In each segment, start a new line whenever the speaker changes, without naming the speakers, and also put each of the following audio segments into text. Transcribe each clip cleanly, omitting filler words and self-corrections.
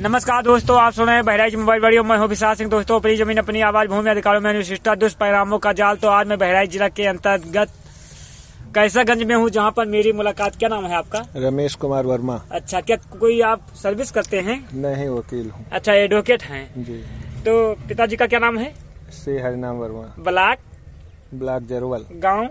नमस्कार दोस्तों, आप सुन रहे हैं बहराइच मोबाइल वीडियो। मैं हूं विशाल सिंह। दोस्तों, अपनी जमीन अपनी आवाज भूमि अधिकारों में अनुशिष्टा दुष्परिणामों का जाल। तो आज मैं बहराइच जिला के अंतर्गत कैसरगंज में हूं, जहां पर मेरी मुलाकात। क्या नाम है आपका?
रमेश कुमार वर्मा।
अच्छा, क्या कोई आप सर्विस करते हैं?
नहीं, वकील हूँ।
अच्छा, एडवोकेट हैं
जी।
तो पिताजी का क्या नाम है?
श्री हरिनाम वर्मा।
ब्लॉक
जरवल,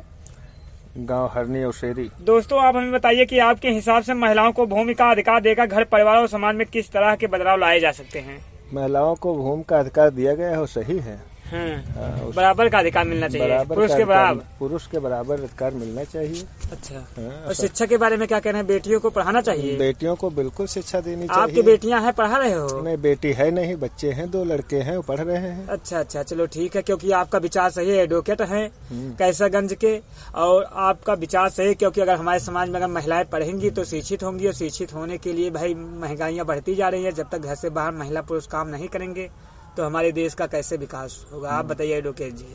गांव हरनी औशेरी।
दोस्तों, आप हमें बताइए कि आपके हिसाब से महिलाओं को भूमि का अधिकार देकर घर परिवार और समाज में किस तरह के बदलाव लाए जा सकते हैं?
महिलाओं को भूमि का अधिकार दिया गया है, वो सही है।
बराबर का अधिकार मिलना चाहिए, पुरुष
के बराबर अधिकार मिलना चाहिए।
अच्छा। और शिक्षा के बारे में क्या कहना है? बेटियों को पढ़ाना चाहिए?
बेटियों को बिल्कुल शिक्षा देनी चाहिए।
आपकी बेटियां हैं, पढ़ा रहे हो?
नहीं, बेटी है नहीं, बच्चे हैं, 2 लड़के हैं, वो पढ़ रहे हैं।
अच्छा, चलो ठीक है, क्योंकि आपका विचार सही है। एडवोकेट हैं कैसरगंज के, और आपका विचार सही है, क्योंकि अगर हमारे समाज में अगर महिलाएं पढ़ेंगी तो शिक्षित होंगी, और शिक्षित होने के लिए भाई महंगाइयां बढ़ती जा रही है। जब तक घर से बाहर महिला पुरुष काम नहीं करेंगे तो हमारे देश का कैसे विकास होगा? आप बताइए एडवोकेट जी।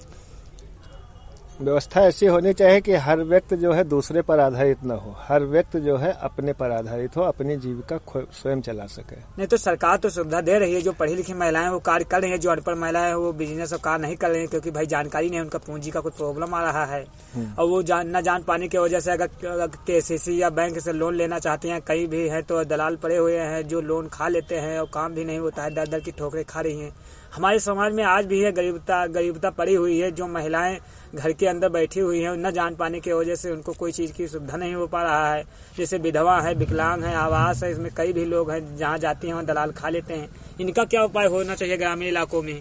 व्यवस्था ऐसी होनी चाहिए कि हर व्यक्ति जो है दूसरे पर आधारित न हो, हर व्यक्ति जो है अपने पर आधारित हो, अपनी जीविका स्वयं चला सके।
नहीं तो सरकार तो सुविधा दे रही है, जो पढ़ी लिखी महिलाएं वो कार्य कर रही है, जो अनपढ़ महिलाएं वो बिजनेस और कार्य नहीं कर रही है, क्योंकि भाई जानकारी नहीं है, उनका पूंजी का कुछ प्रॉब्लम आ रहा है। और वो न जान पाने की वजह से अगर KCC या बैंक से लोन लेना चाहते हैं, कहीं भी है तो दलाल पड़े हुए हैं जो लोन खा लेते हैं और काम भी नहीं होता है, दर दर की ठोकरें खा रही हैं। हमारे समाज में आज भी है गरीबता पड़ी हुई है, जो महिलाएं घर के अंदर बैठी हुई हैं, न जान पाने की वजह से उनको कोई चीज की सुविधा नहीं हो पा रहा है। जैसे विधवा है, विकलांग है, आवास है, इसमें कई भी लोग हैं, जहाँ जाती हैं वहाँ दलाल खा लेते हैं। इनका क्या उपाय होना चाहिए ग्रामीण इलाकों में?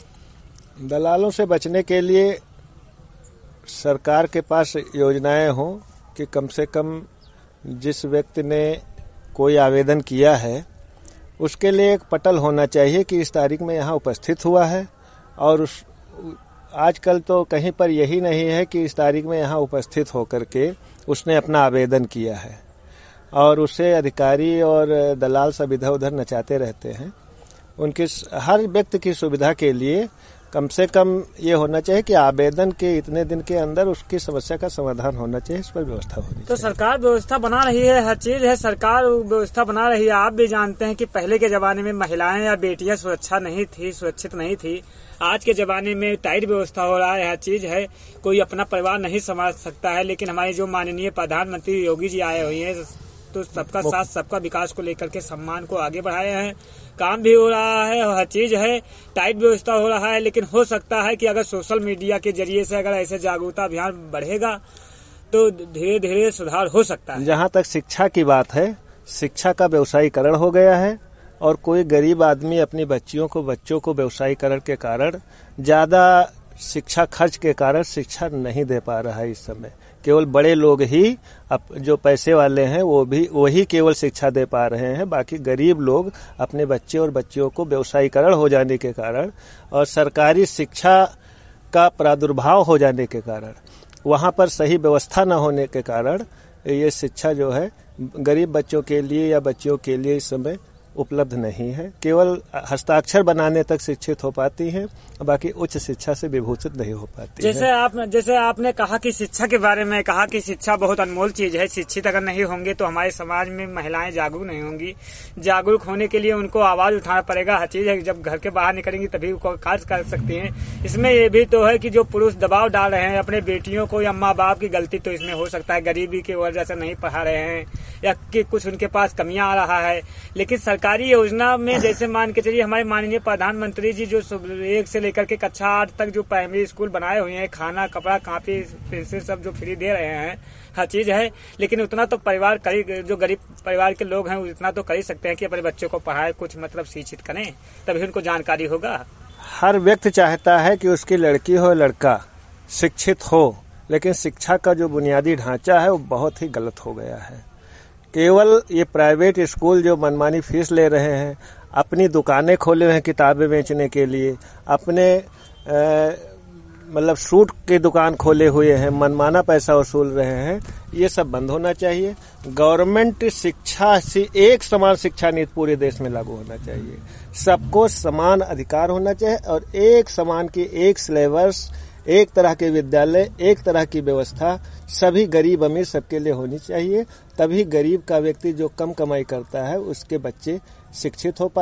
दलालों से बचने के लिए सरकार के पास योजनाएं हों कि कम से कम जिस व्यक्ति ने कोई आवेदन किया है उसके लिए एक पटल होना चाहिए कि इस तारीख में यहाँ उपस्थित हुआ है। और आजकल तो कहीं पर यही नहीं है कि इस तारीख में यहाँ उपस्थित होकर के उसने अपना आवेदन किया है, और उसे अधिकारी और दलाल सब इधर उधर नचाते रहते हैं। उनकी हर व्यक्ति की सुविधा के लिए कम से कम ये होना चाहिए कि आवेदन के इतने दिन के अंदर उसकी समस्या का समाधान होना चाहिए। इस पर व्यवस्था होनी चाहिए। तो
सरकार व्यवस्था बना रही है, हर चीज है, सरकार व्यवस्था बना रही है। आप भी जानते हैं कि पहले के जमाने में महिलाएं या बेटियां सुरक्षित नहीं थी। आज के जमाने में टाइट व्यवस्था हो रहा है, हर चीज है, कोई अपना परिवार नहीं संभाल सकता है। लेकिन हमारे जो माननीय प्रधानमंत्री योगी जी आए हुए हैं, तो सबका साथ सबका विकास को लेकर के सम्मान को आगे बढ़ाए हैं। काम भी हो रहा है, हर चीज है, टाइट व्यवस्था हो रहा है। लेकिन हो सकता है कि अगर सोशल मीडिया के जरिए से अगर ऐसे जागरूकता अभियान बढ़ेगा तो धीरे धीरे सुधार हो सकता है।
जहाँ तक शिक्षा की बात है, शिक्षा का व्यवसायीकरण हो गया है, और कोई गरीब आदमी अपनी बच्चों को व्यवसायीकरण के कारण ज्यादा शिक्षा खर्च के कारण शिक्षा नहीं दे पा रहा है। इस समय केवल बड़े लोग ही जो पैसे वाले हैं वही केवल शिक्षा दे पा रहे हैं। बाकी गरीब लोग अपने बच्चे और बच्चियों को व्यवसायीकरण हो जाने के कारण और सरकारी शिक्षा का प्रादुर्भाव हो जाने के कारण, वहां पर सही व्यवस्था न होने के कारण ये शिक्षा जो है गरीब बच्चों के लिए या बच्चियों के लिए इस समय उपलब्ध नहीं है। केवल हस्ताक्षर बनाने तक शिक्षित हो पाती हैं, बाकी उच्च शिक्षा से विभूषित नहीं हो पाती
जैसे आपने कहा कि शिक्षा के बारे में कहा कि शिक्षा बहुत अनमोल चीज है। शिक्षित अगर नहीं होंगे तो हमारे समाज में महिलाएं जागरूक नहीं होंगी। जागरूक होने के लिए उनको आवाज उठाना पड़ेगा। हर चीज है, जब घर के बाहर निकलेंगी तभी वो कार्य कर सकती हैं। इसमें ये भी तो है कि जो पुरुष दबाव डाल रहे हैं अपने बेटियों को, या माँ बाप की गलती तो इसमें हो सकता है, गरीबी की वजह से नहीं पढ़ा रहे हैं, या कि कुछ उनके पास कमियां आ रहा है। लेकिन सरकारी योजना में जैसे मान के चलिए, हमारे माननीय प्रधानमंत्री जी जो 1 से लेकर के कक्षा 8 तक जो प्राइमरी स्कूल बनाए हुए हैं, खाना, कपड़ा, कापी, पेंसिल सब जो फ्री दे रहे हैं, हर चीज है। लेकिन उतना तो जो गरीब परिवार के लोग हैं उतना तो कर ही सकते हैं कि अपने बच्चों को पढ़ाए, कुछ मतलब शिक्षित करें, तभी उनको जानकारी होगा।
हर व्यक्ति चाहता है कि उसकी लड़की हो लड़का शिक्षित हो, लेकिन शिक्षा का जो बुनियादी ढांचा है वो बहुत ही गलत हो गया है। केवल ये प्राइवेट स्कूल जो मनमानी फीस ले रहे हैं, अपनी दुकानें खोले हुए हैं किताबें बेचने के लिए, अपने मतलब सूट की दुकान खोले हुए हैं, मनमाना पैसा वसूल रहे हैं, ये सब बंद होना चाहिए। गवर्नमेंट शिक्षा से एक समान शिक्षा नीति पूरे देश में लागू होना चाहिए। सबको समान अधिकार होना चाहिए, और एक समान की एक सिलेबस, एक तरह के विद्यालय, एक तरह की व्यवस्था सभी गरीब अमीर सबके लिए होनी चाहिए। तभी गरीब का व्यक्ति जो कम कमाई करता है उसके बच्चे शिक्षित हो पाए।